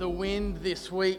the wind this week,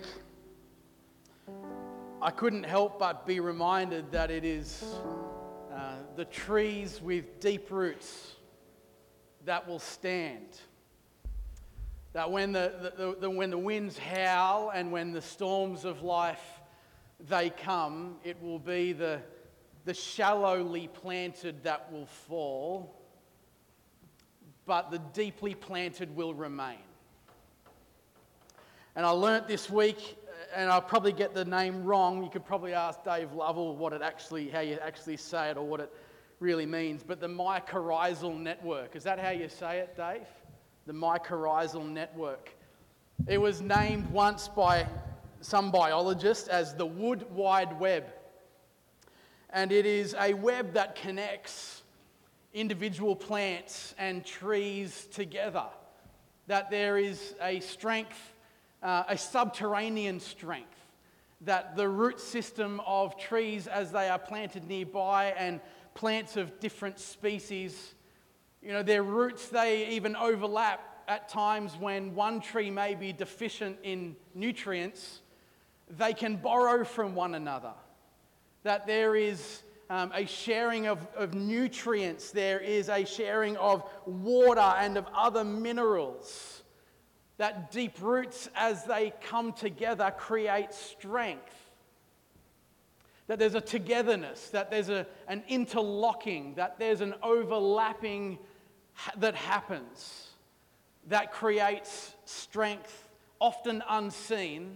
I couldn't help but be reminded that it is the trees with deep roots that will stand. That when the winds howl and when the storms of life they come, it will be the shallowly planted that will fall, but the deeply planted will remain. And I learnt this week, and I'll probably get the name wrong. You could probably ask Dave Lovell how you actually say it or what it really means. But the mycorrhizal network, is that how you say it, Dave? The mycorrhizal network. It was named once by some biologists as the Wood Wide Web. And it is a web that connects individual plants and trees together. That there is a strength, a subterranean strength, that the root system of trees as they are planted nearby and plants of different species, their roots, they even overlap at times when one tree may be deficient in nutrients. They can borrow from one another. That there is a sharing of nutrients, there is a sharing of water and of other minerals. That deep roots, as they come together, create strength. That there's a togetherness, that there's an interlocking, that there's an overlapping that happens, that creates strength, often unseen,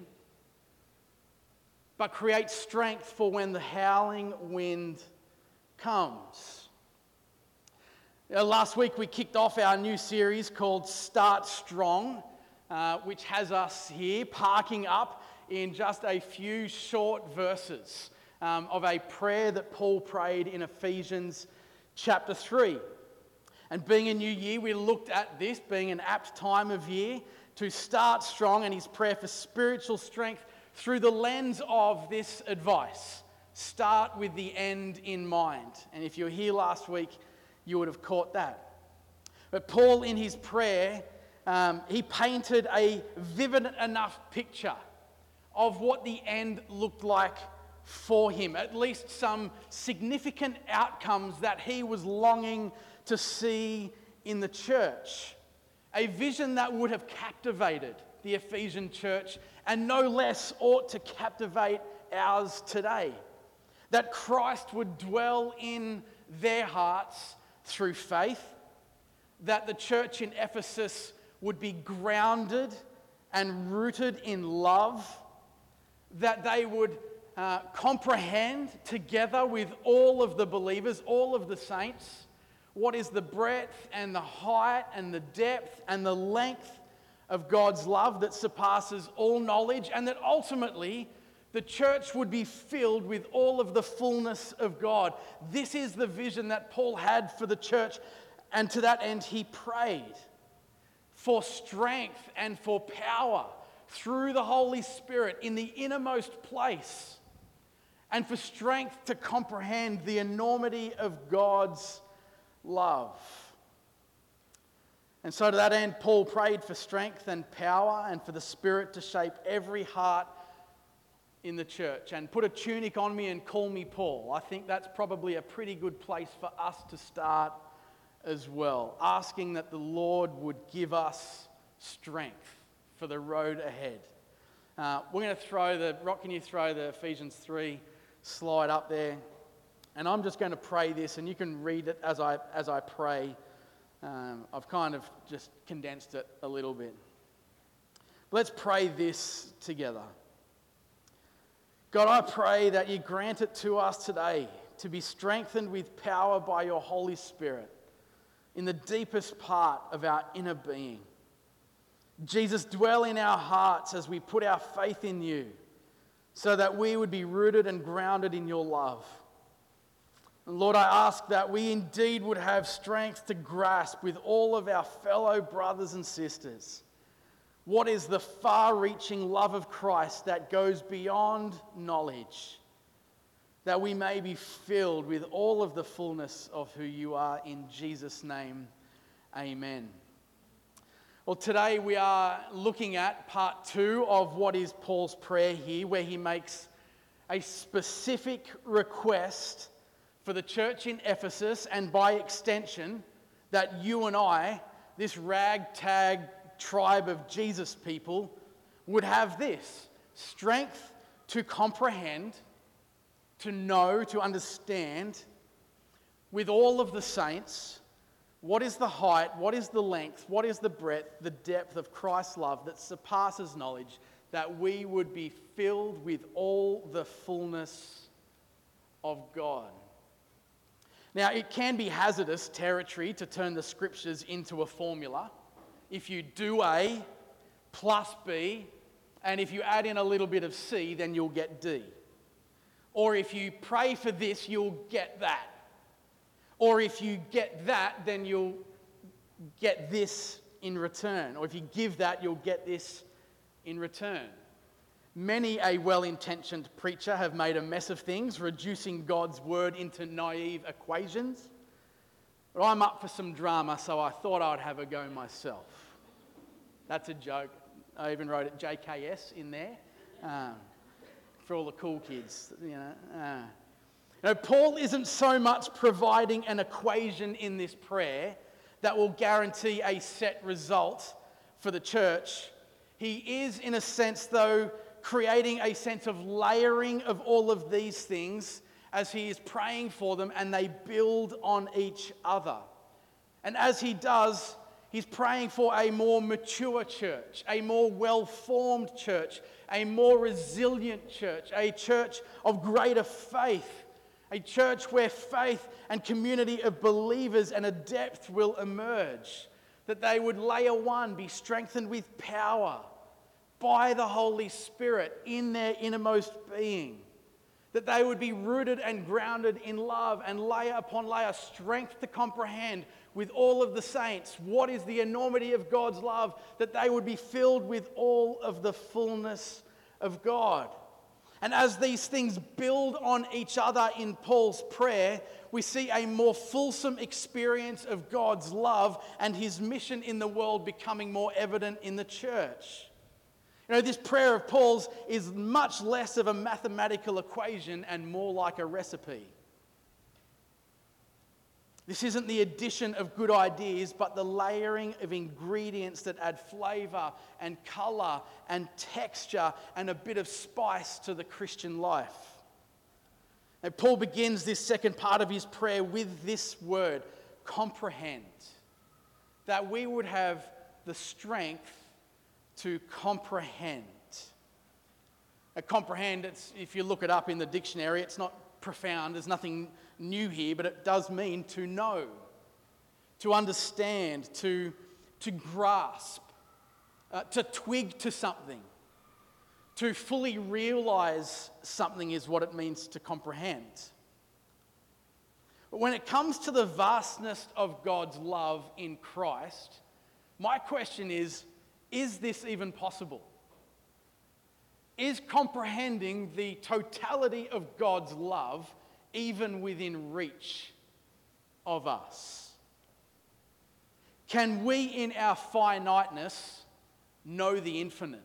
but creates strength for when the howling wind comes. Last week we kicked off our new series called Start Strong, which has us here parking up in just a few short verses of a prayer that Paul prayed in Ephesians chapter 3. And being a new year, we looked at this being an apt time of year to start strong, and his prayer for spiritual strength through the lens of this advice. Start with the end in mind. And if you were here last week, you would have caught that. But Paul, in his prayer, he painted a vivid enough picture of what the end looked like for him, at least some significant outcomes that he was longing to see in the church. A vision that would have captivated the Ephesian church and no less ought to captivate ours today. That Christ would dwell in their hearts through faith, that the church in Ephesus would be grounded and rooted in love, that they would comprehend together with all of the believers, all of the saints, what is the breadth and the height and the depth and the length of God's love that surpasses all knowledge, and that ultimately the church would be filled with all of the fullness of God. This is the vision that Paul had for the church, and to that end he prayed for strength and for power through the Holy Spirit in the innermost place, and for strength to comprehend the enormity of God's love. And so to that end, Paul prayed for strength and power and for the Spirit to shape every heart in the church. And put a tunic on me and call me Paul. I think that's probably a pretty good place for us to start as well, asking that the Lord would give us strength for the road ahead. We're going to throw Rock, can you throw the Ephesians 3 slide up there? And I'm just going to pray this, and you can read it as I pray. I've kind of just condensed it a little bit. Let's pray this together. God, I pray that you grant it to us today to be strengthened with power by your Holy Spirit in the deepest part of our inner being. Jesus, dwell in our hearts as we put our faith in you, so that we would be rooted and grounded in your love. And Lord, I ask that we indeed would have strength to grasp with all of our fellow brothers and sisters what is the far-reaching love of Christ that goes beyond knowledge, that we may be filled with all of the fullness of who you are. In Jesus' name, amen. Well, today we are looking at part 2 of what is Paul's prayer here, where he makes a specific request for the church in Ephesus, and by extension, that you and I, this ragtag tribe of Jesus people, would have this: strength to comprehend, to know, to understand with all of the saints what is the height, what is the length, what is the breadth, the depth of Christ's love that surpasses knowledge, that we would be filled with all the fullness of God. Now, it can be hazardous territory to turn the scriptures into a formula. If you do A plus B, and if you add in a little bit of C, then you'll get D. Or if you pray for this, you'll get that. Or if you get that, then you'll get this in return. Or if you give that, you'll get this in return. Many a well-intentioned preacher have made a mess of things, reducing God's word into naive equations. But I'm up for some drama, so I thought I'd have a go myself. That's a joke. I even wrote it JKS in there for all the cool kids, Paul isn't so much providing an equation in this prayer that will guarantee a set result for the church. He is, in a sense, though, creating a sense of layering of all of these things as he is praying for them, and they build on each other. And as he does, he's praying for a more mature church, a more well-formed church, a more resilient church, a church of greater faith, a church where faith and community of believers and a depth will emerge, that they would, layer one, be strengthened with power by the Holy Spirit in their innermost being, that they would be rooted and grounded in love, and layer upon layer, strength to comprehend with all of the saints what is the enormity of God's love, that they would be filled with all of the fullness of God. And as these things build on each other in Paul's prayer, we see a more fulsome experience of God's love and his mission in the world becoming more evident in the church. This prayer of Paul's is much less of a mathematical equation and more like a recipe. This isn't the addition of good ideas, but the layering of ingredients that add flavor and color and texture and a bit of spice to the Christian life. Now, Paul begins this second part of his prayer with this word, comprehend. That we would have the strength to comprehend. Comprehend, if you look it up in the dictionary, it's not profound, there's nothing new here, but it does mean to know, to understand, to grasp, to twig to something, to fully realize something is what it means to comprehend. But when it comes to the vastness of God's love in Christ, my question is this even possible? Is comprehending the totality of God's love even within reach of us? Can we, in our finiteness, know the infinite?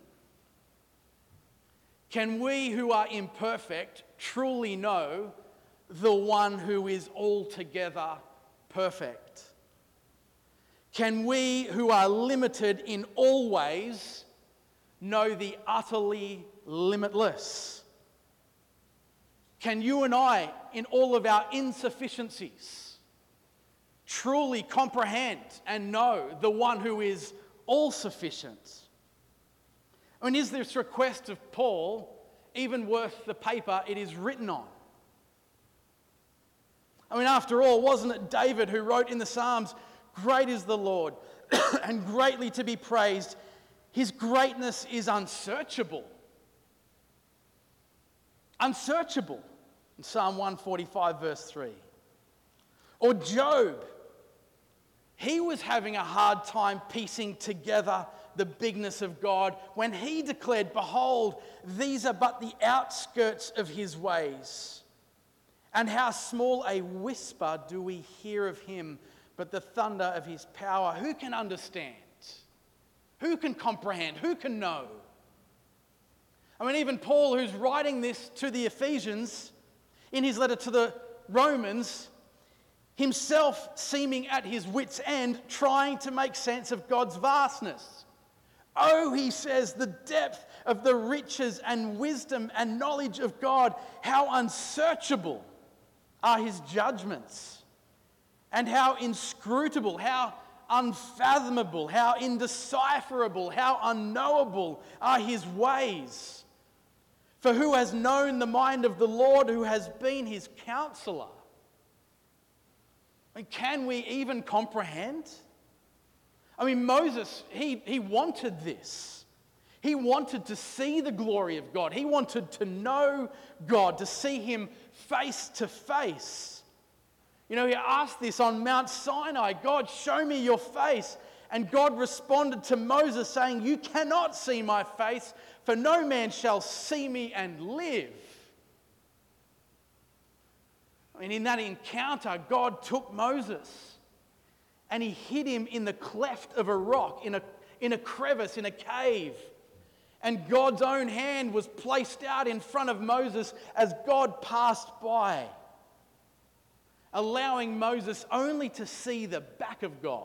Can we, who are imperfect, truly know the one who is altogether perfect? Can we, who are limited in all ways, know the utterly limitless? Can you and I, in all of our insufficiencies, truly comprehend and know the one who is all-sufficient? Is this request of Paul even worth the paper it is written on? After all, wasn't it David who wrote in the Psalms, "Great is the Lord, and greatly to be praised. His greatness is unsearchable." Unsearchable. In Psalm 145, verse 3. Or Job. He was having a hard time piecing together the bigness of God when he declared, "Behold, these are but the outskirts of his ways. And how small a whisper do we hear of him, but the thunder of his power. Who can understand?" Who can comprehend? Who can know? I mean, even Paul, who's writing this to the Ephesians, in his letter to the Romans, himself seeming at his wit's end, trying to make sense of God's vastness. Oh, he says, the depth of the riches and wisdom and knowledge of God, how unsearchable are his judgments, and how inscrutable, how unfathomable, how indecipherable, how unknowable are his ways. For who has known the mind of the Lord, who has been his counselor? I mean, can we even comprehend? I mean, Moses, he wanted this. He wanted to see the glory of God. He wanted to know God, to see him face to face. You know, he asked this on Mount Sinai, God, show me your face. And God responded to Moses saying, you cannot see my face, for no man shall see me and live. I mean, in that encounter, God took Moses and he hid him in the cleft of a rock, in a crevice, in a cave. And God's own hand was placed out in front of Moses as God passed by, allowing Moses only to see the back of God.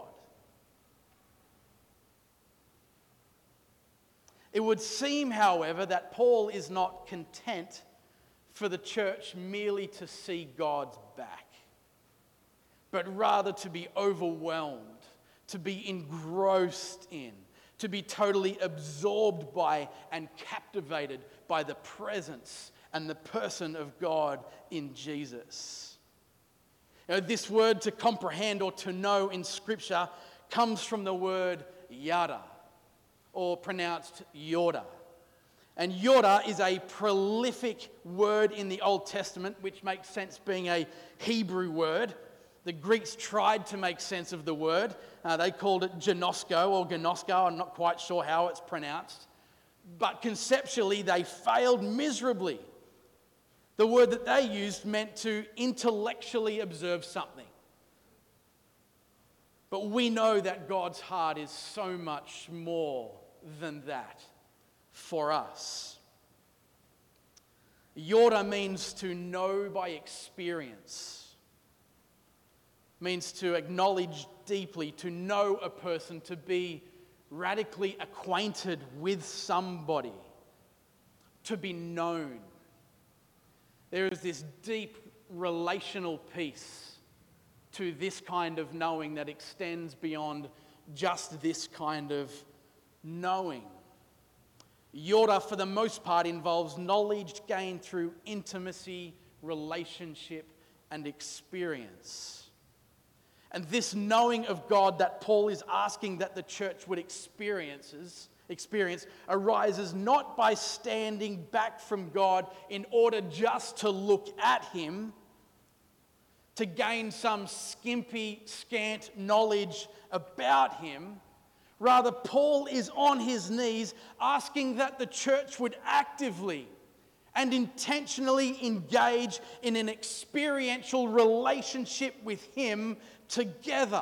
It would seem, however, that Paul is not content for the church merely to see God's back, but rather to be overwhelmed, to be engrossed in, to be totally absorbed by and captivated by the presence and the person of God in Jesus. You know, this word to comprehend or to know in Scripture comes from the word yada, or pronounced Yoda. And Yoda is a prolific word in the Old Testament, which makes sense being a Hebrew word. The Greeks tried to make sense of the word. They called it genosko or gnosko. I'm not quite sure how it's pronounced. But conceptually, they failed miserably. The word that they used meant to intellectually observe something. But we know that God's heart is so much more than that for us. Yoda means to know by experience. Means to acknowledge deeply, to know a person, to be radically acquainted with somebody, to be known. There is this deep relational piece to this kind of knowing that extends beyond just this kind of knowing. Yoda, for the most part, involves knowledge gained through intimacy, relationship, and experience. And this knowing of God that Paul is asking that the church would experience arises not by standing back from God in order just to look at him, to gain some skimpy, scant knowledge about him. Rather, Paul is on his knees asking that the church would actively and intentionally engage in an experiential relationship with him together.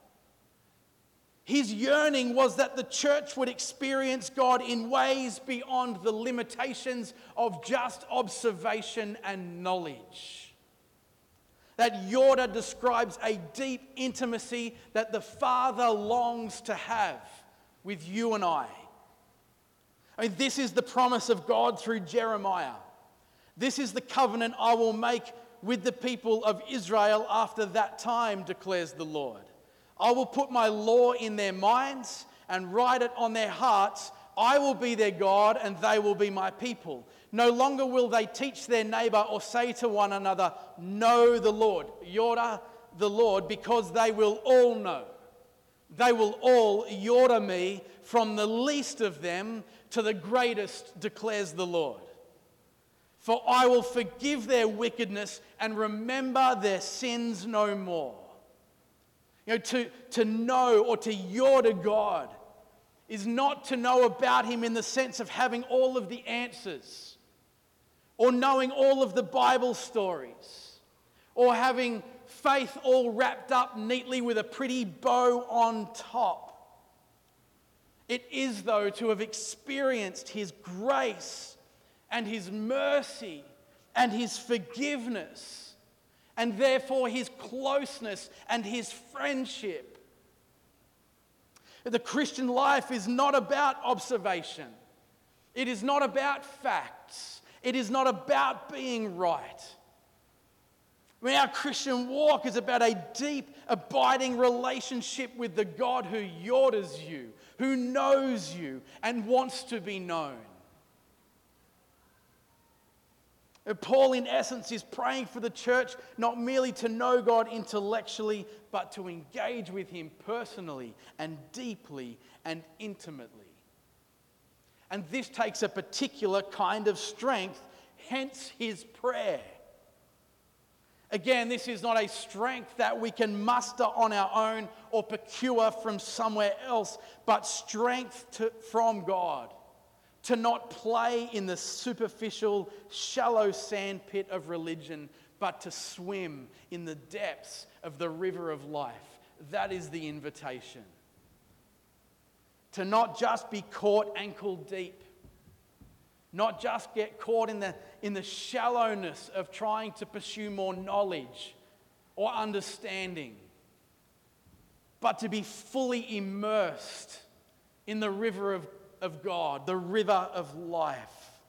His yearning was that the church would experience God in ways beyond the limitations of just observation and knowledge. That Yoda describes a deep intimacy that the Father longs to have with you and I. I mean, this is the promise of God through Jeremiah. This is the covenant I will make with the people of Israel after that time, declares the Lord. I will put my law in their minds and write it on their hearts. I will be their God and they will be my people. No longer will they teach their neighbor or say to one another, know the Lord, Yoda the Lord, because they will all know. They will all Yoda me from the least of them to the greatest, declares the Lord. For I will forgive their wickedness and remember their sins no more. You know, to know or to Yoda God is not to know about him in the sense of having all of the answers, or knowing all of the Bible stories, or having faith all wrapped up neatly with a pretty bow on top. It is, though, to have experienced his grace and his mercy and his forgiveness, and therefore his closeness and his friendship. The Christian life is not about observation. It is not about facts. It is not about being right. Our Christian walk is about a deep, abiding relationship with the God who orders you, who knows you, and wants to be known. Paul, in essence, is praying for the church not merely to know God intellectually, but to engage with him personally and deeply and intimately. And this takes a particular kind of strength, hence his prayer. Again, this is not a strength that we can muster on our own or procure from somewhere else, but strength from God. To not play in the superficial, shallow sandpit of religion, but to swim in the depths of the river of life. That is the invitation. To not just be caught ankle deep, not just get caught in the shallowness of trying to pursue more knowledge or understanding, but to be fully immersed in the river of God, the river of life.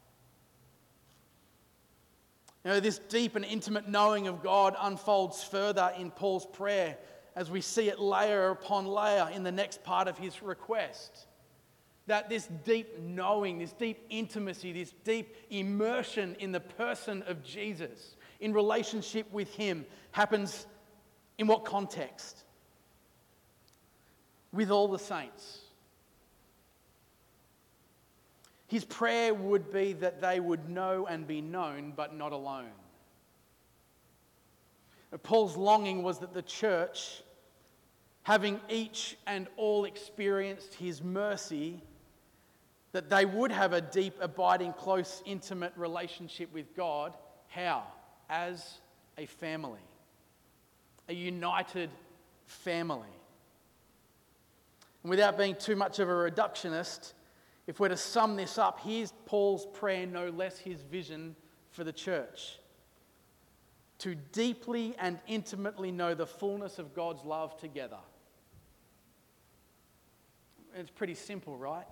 This deep and intimate knowing of God unfolds further in Paul's prayer as we see it layer upon layer in the next part of his request. That this deep knowing, this deep intimacy, this deep immersion in the person of Jesus, in relationship with him, happens in what context? With all the saints. His prayer would be that they would know and be known, but not alone. Paul's longing was that the church, having each and all experienced his mercy, that they would have a deep, abiding, close, intimate relationship with God. How? As a family. A united family. And without being too much of a reductionist, if we're to sum this up, here's Paul's prayer, no less his vision for the church. To deeply and intimately know the fullness of God's love together. It's pretty simple, right?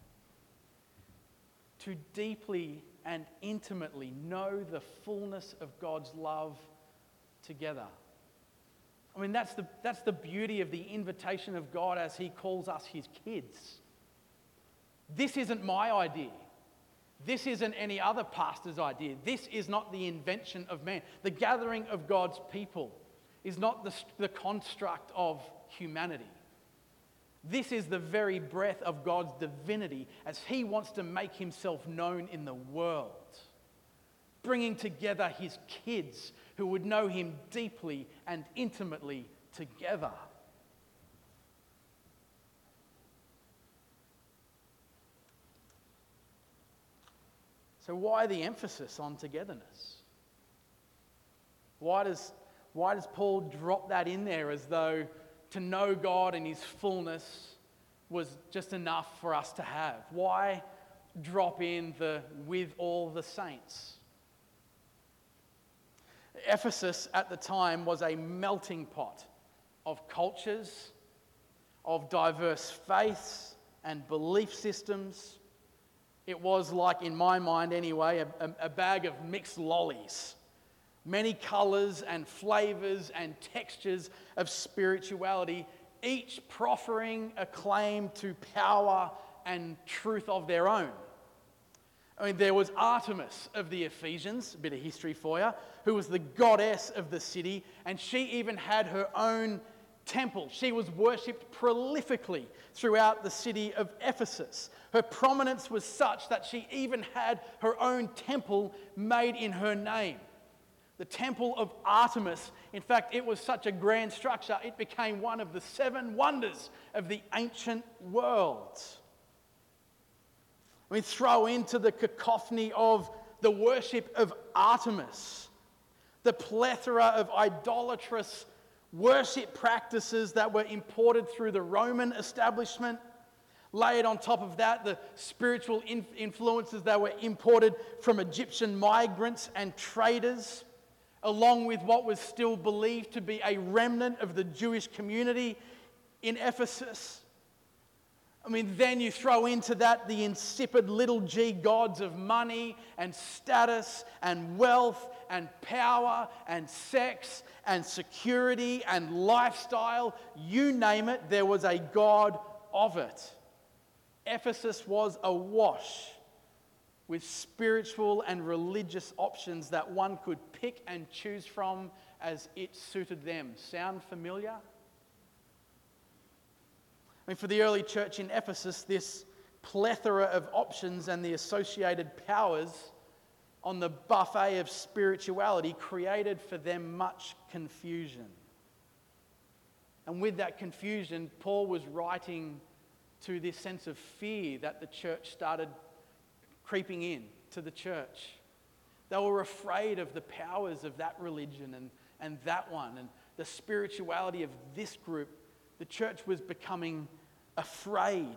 To deeply and intimately know the fullness of God's love together. I mean, that's the beauty of the invitation of God as he calls us his kids. This isn't my idea. This isn't any other pastor's idea. This is not the invention of man. The gathering of God's people is not the construct of humanity. This is the very breath of God's divinity as he wants to make himself known in the world, bringing together his kids who would know him deeply and intimately together. So why the emphasis on togetherness? Why does Paul drop that in there as though to know God in his fullness was just enough for us to have? Why drop in the with all the saints? Ephesus at the time was a melting pot of cultures, of diverse faiths and belief systems. It was like, in my mind anyway, a bag of mixed lollies. Many colours and flavours and textures of spirituality, each proffering a claim to power and truth of their own. I mean, there was Artemis of the Ephesians, a bit of history for you, who was the goddess of the city, and she even had her own temple. She was worshipped prolifically throughout the city of Ephesus. Her prominence was such that she even had her own temple made in her name. The temple of Artemis, in fact, it was such a grand structure, it became one of the 7 wonders of the ancient world. We throw into the cacophony of the worship of Artemis, the plethora of idolatrous worship practices that were imported through the Roman establishment, Layered on top of that, the spiritual influences that were imported from Egyptian migrants and traders, along with what was still believed to be a remnant of the Jewish community in Ephesus. I mean, then you throw into that the insipid little g gods of money and status and wealth and power and sex and security and lifestyle. You name it, there was a god of it. Ephesus was awash with spiritual and religious options that one could pick and choose from as it suited them. Sound familiar? I mean, for the early church in Ephesus, this plethora of options and the associated powers on the buffet of spirituality created for them much confusion. And with that confusion, Paul was writing to this sense of fear that the church started creeping in to the church. They were afraid of the powers of that religion and that one, and the spirituality of this group. The church was becoming afraid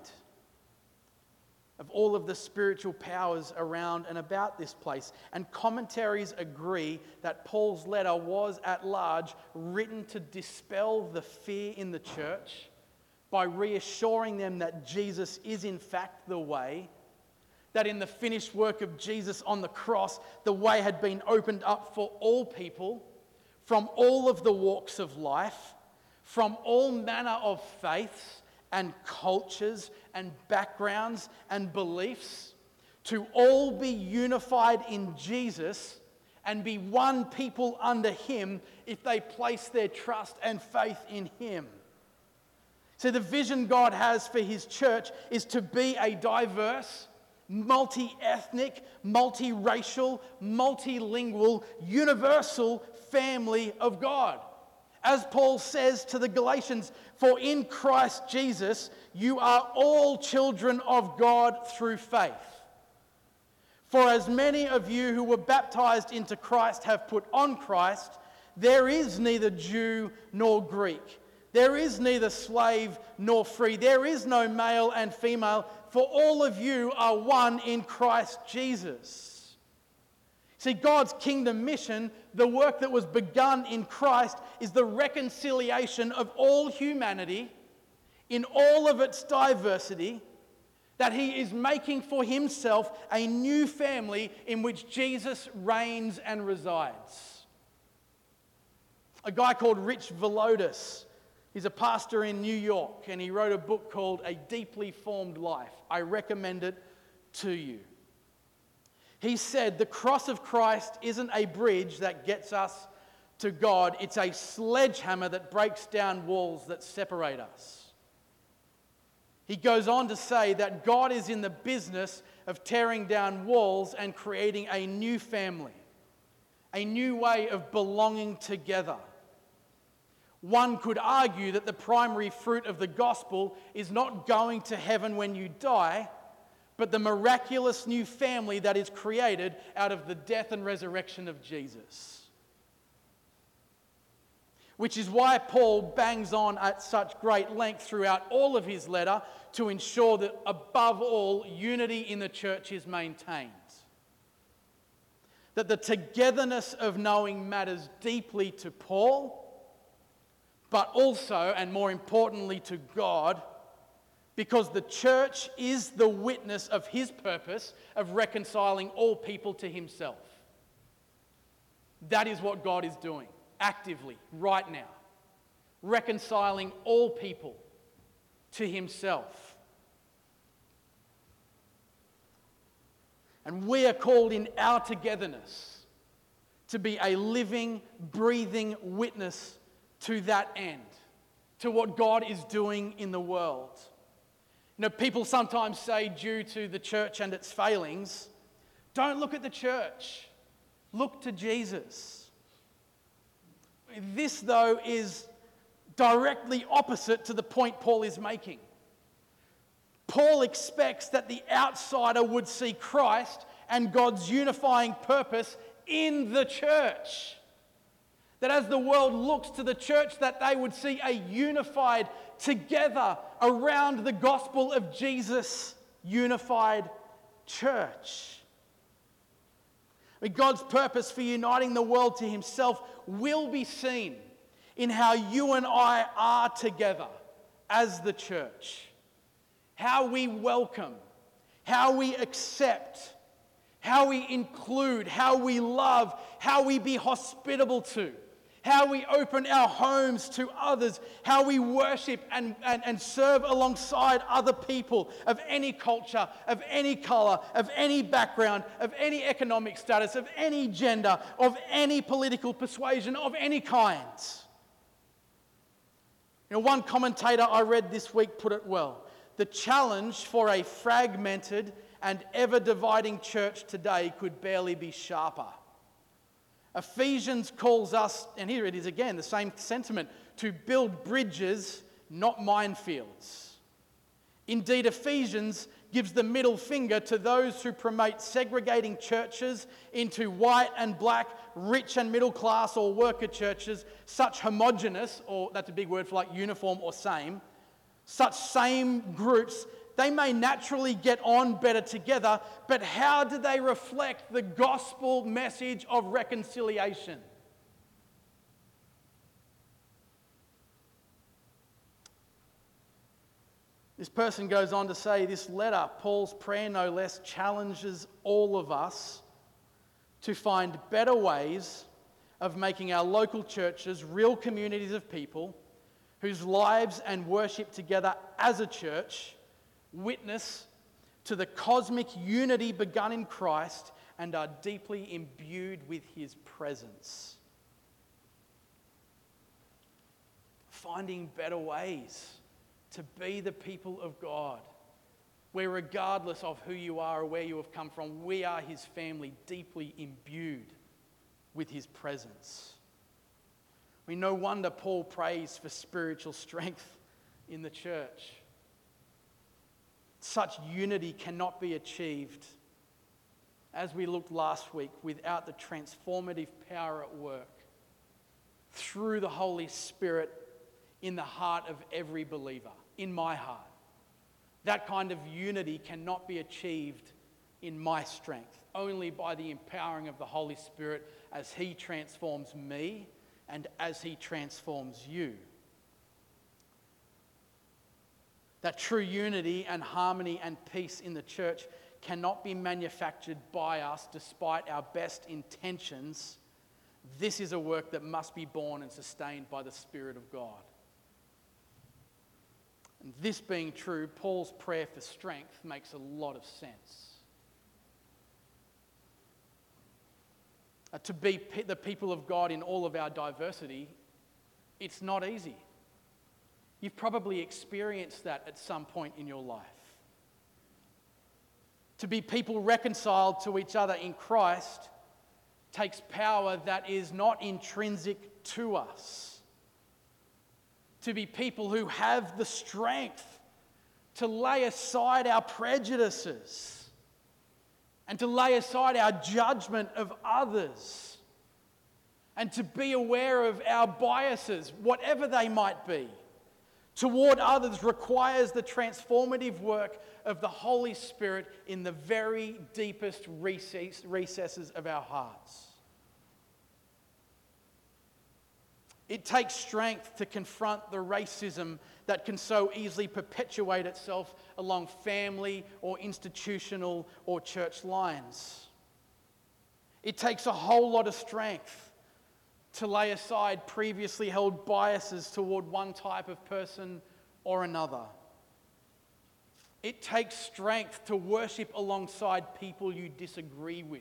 of all of the spiritual powers around and about this place. And commentaries agree that Paul's letter was at large written to dispel the fear in the church by reassuring them that Jesus is in fact the way, that in the finished work of Jesus on the cross, the way had been opened up for all people from all of the walks of life, from all manner of faiths and cultures and backgrounds and beliefs, to all be unified in Jesus and be one people under Him if they place their trust and faith in Him. So the vision God has for His church is to be a diverse, multi-ethnic, multi-racial, multilingual, universal family of God. As Paul says to the Galatians, "For in Christ Jesus you are all children of God through faith. For as many of you who were baptized into Christ have put on Christ, there is neither Jew nor Greek. There is neither slave nor free. There is no male and female, for all of you are one in Christ Jesus." See, God's kingdom mission, the work that was begun in Christ, is the reconciliation of all humanity in all of its diversity, that He is making for Himself a new family in which Jesus reigns and resides. A guy called Rich Villodas, he's a pastor in New York, and he wrote a book called A Deeply Formed Life. I recommend it to you. He said, the cross of Christ isn't a bridge that gets us to God. It's a sledgehammer that breaks down walls that separate us. He goes on to say that God is in the business of tearing down walls and creating a new family, a new way of belonging together. One could argue that the primary fruit of the gospel is not going to heaven when you die, but the miraculous new family that is created out of the death and resurrection of Jesus. Which is why Paul bangs on at such great length throughout all of his letter to ensure that above all, unity in the church is maintained. That the togetherness of knowing matters deeply to Paul, but also, and more importantly, to God, because the church is the witness of His purpose of reconciling all people to Himself. That is what God is doing actively right now, reconciling all people to Himself. And we are called in our togetherness to be a living, breathing witness to that end, to what God is doing in the world. You know, people sometimes say, due to the church and its failings, don't look at the church, look to Jesus. This, though, is directly opposite to the point Paul is making. Paul expects that the outsider would see Christ and God's unifying purpose in the church. That as the world looks to the church, that they would see a unified together around the gospel of Jesus' unified church. God's purpose for uniting the world to himself will be seen in how you and I are together as the church. How we welcome, how we accept, how we include, how we love, how we be hospitable to, how we open our homes to others, how we worship and serve alongside other people of any culture, of any color, of any background, of any economic status, of any gender, of any political persuasion, of any kind. One commentator I read this week put it well. The challenge for a fragmented and ever-dividing church today could barely be sharper. Ephesians calls us, and here it is again, the same sentiment, to build bridges, not minefields. Indeed, Ephesians gives the middle finger to those who promote segregating churches into white and black, rich and middle class or worker churches, such homogenous, or that's a big word for like uniform or same, such same groups. They may naturally get on better together, but how do they reflect the gospel message of reconciliation? This person goes on to say, this letter, Paul's prayer no less, challenges all of us to find better ways of making our local churches real communities of people whose lives and worship together as a church witness to the cosmic unity begun in Christ and are deeply imbued with his presence. Finding better ways to be the people of God, where regardless of who you are or where you have come from, we are his family, deeply imbued with his presence. No wonder Paul prays for spiritual strength in the church. Such unity cannot be achieved, as we looked last week, without the transformative power at work through the Holy Spirit in the heart of every believer, in my heart. That kind of unity cannot be achieved in my strength, only by the empowering of the Holy Spirit as he transforms me and as he transforms you. That true unity and harmony and peace in the church cannot be manufactured by us despite our best intentions. This is a work that must be born and sustained by the Spirit of God. And this being true, Paul's prayer for strength makes a lot of sense. To be the people of God in all of our diversity, it's not easy. You've probably experienced that at some point in your life. To be people reconciled to each other in Christ takes power that is not intrinsic to us. To be people who have the strength to lay aside our prejudices and to lay aside our judgment of others and to be aware of our biases, whatever they might be, toward others requires the transformative work of the Holy Spirit in the very deepest recesses of our hearts. It takes strength to confront the racism that can so easily perpetuate itself along family or institutional or church lines. It takes a whole lot of strength to lay aside previously held biases toward one type of person or another. It takes strength to worship alongside people you disagree with.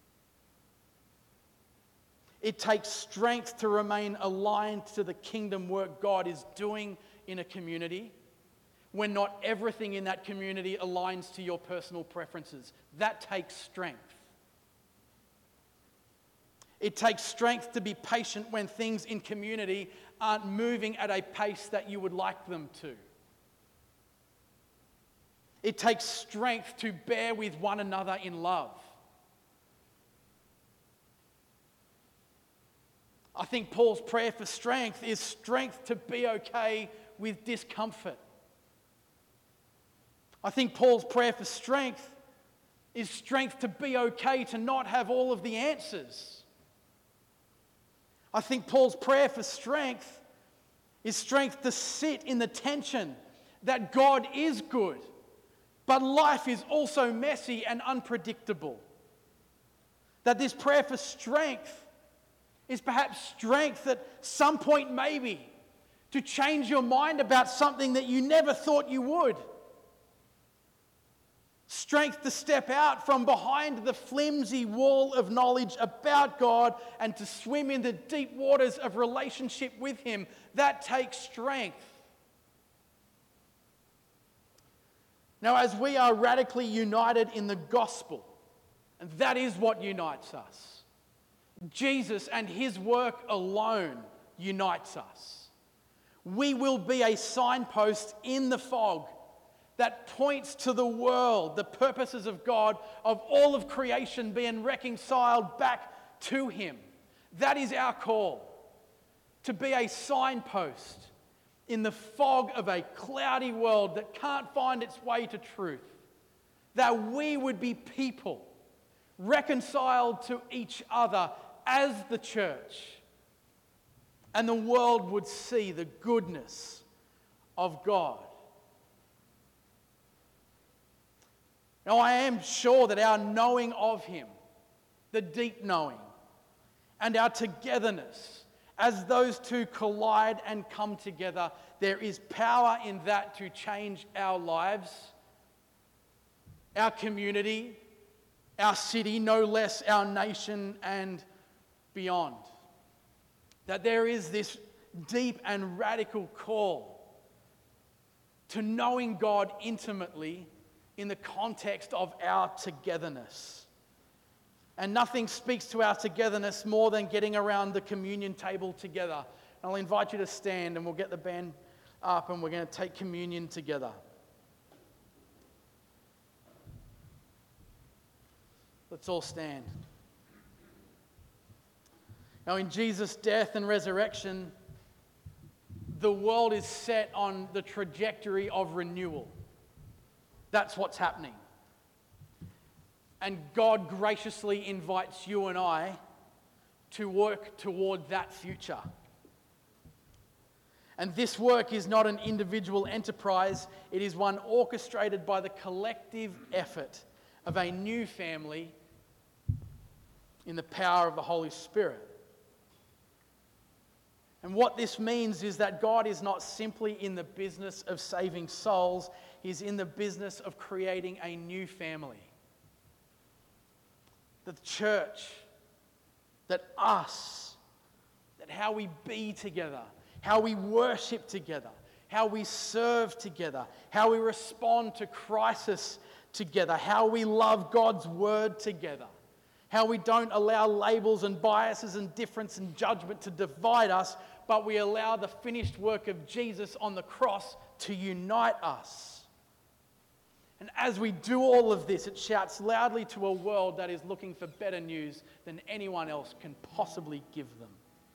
It takes strength to remain aligned to the kingdom work God is doing in a community when not everything in that community aligns to your personal preferences. That takes strength. It takes strength to be patient when things in community aren't moving at a pace that you would like them to. It takes strength to bear with one another in love. I think Paul's prayer for strength is strength to be okay with discomfort. I think Paul's prayer for strength is strength to be okay, to not have all of the answers. I think Paul's prayer for strength is strength to sit in the tension that God is good, but life is also messy and unpredictable. That this prayer for strength is perhaps strength at some point maybe to change your mind about something that you never thought you would. Strength to step out from behind the flimsy wall of knowledge about God and to swim in the deep waters of relationship with Him. That takes strength. Now, as we are radically united in the gospel, and that is what unites us, Jesus and His work alone unites us. We will be a signpost in the fog that points to the world, the purposes of God, of all of creation being reconciled back to Him. That is our call, to be a signpost in the fog of a cloudy world that can't find its way to truth. That we would be people reconciled to each other as the church, and the world would see the goodness of God. Now, I am sure that our knowing of Him, the deep knowing, and our togetherness, as those two collide and come together, there is power in that to change our lives, our community, our city, no less our nation and beyond. That there is this deep and radical call to knowing God intimately in the context of our togetherness. And nothing speaks to our togetherness more than getting around the communion table together. I'll invite you to stand and we'll get the band up and we're going to take communion together. Let's all stand. Now, in Jesus' death and resurrection, the world is set on the trajectory of renewal. That's what's happening. And God graciously invites you and I to work toward that future. And this work is not an individual enterprise, it is one orchestrated by the collective effort of a new family in the power of the Holy Spirit. And what this means is that God is not simply in the business of saving souls, He's in the business of creating a new family. That the church, that us, that how we be together, how we worship together, how we serve together, how we respond to crisis together, how we love God's word together, how we don't allow labels and biases and difference and judgment to divide us, but we allow the finished work of Jesus on the cross to unite us. And as we do all of this, it shouts loudly to a world that is looking for better news than anyone else can possibly give them.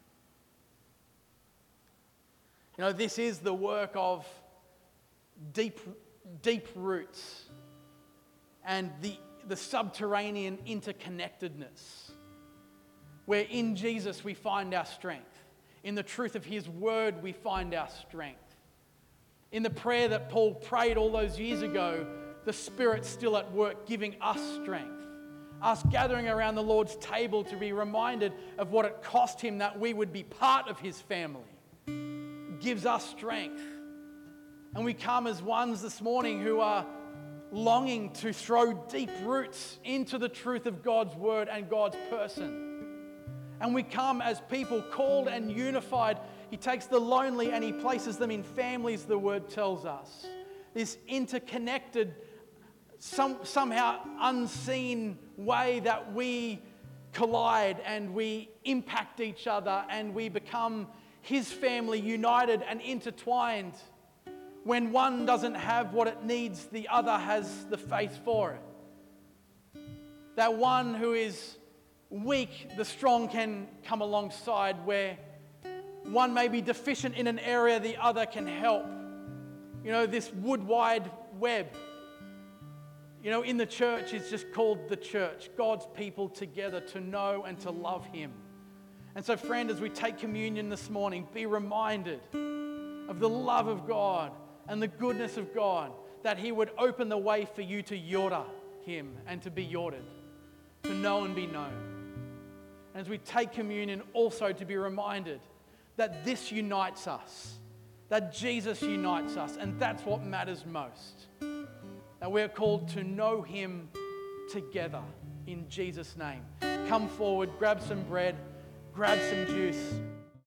You know, this is the work of deep roots and the subterranean interconnectedness, where in Jesus we find our strength. In the truth of His word we find our strength. In the prayer that Paul prayed all those years ago, the Spirit's still at work giving us strength. Us gathering around the Lord's table to be reminded of what it cost Him that we would be part of His family gives us strength. And we come as ones this morning who are longing to throw deep roots into the truth of God's word and God's person. And we come as people called and unified. He takes the lonely and He places them in families, the word tells us. This interconnected, somehow unseen way that we collide and we impact each other and we become His family, united and intertwined. When one doesn't have what it needs, the other has the faith for it. That one who is weak, the strong can come alongside, where one may be deficient in an area, the other can help. You know, this wood wide web, you know, in the church is just called the church, God's people together to know and to love Him. And so, friend, as we take communion this morning, be reminded of the love of God and the goodness of God, that He would open the way for you to yorda Him and to be yorded, to know and be known. And as we take communion, also to be reminded that this unites us, that Jesus unites us, and that's what matters most. That we're called to know Him together in Jesus' name. Come forward, grab some bread, grab some juice.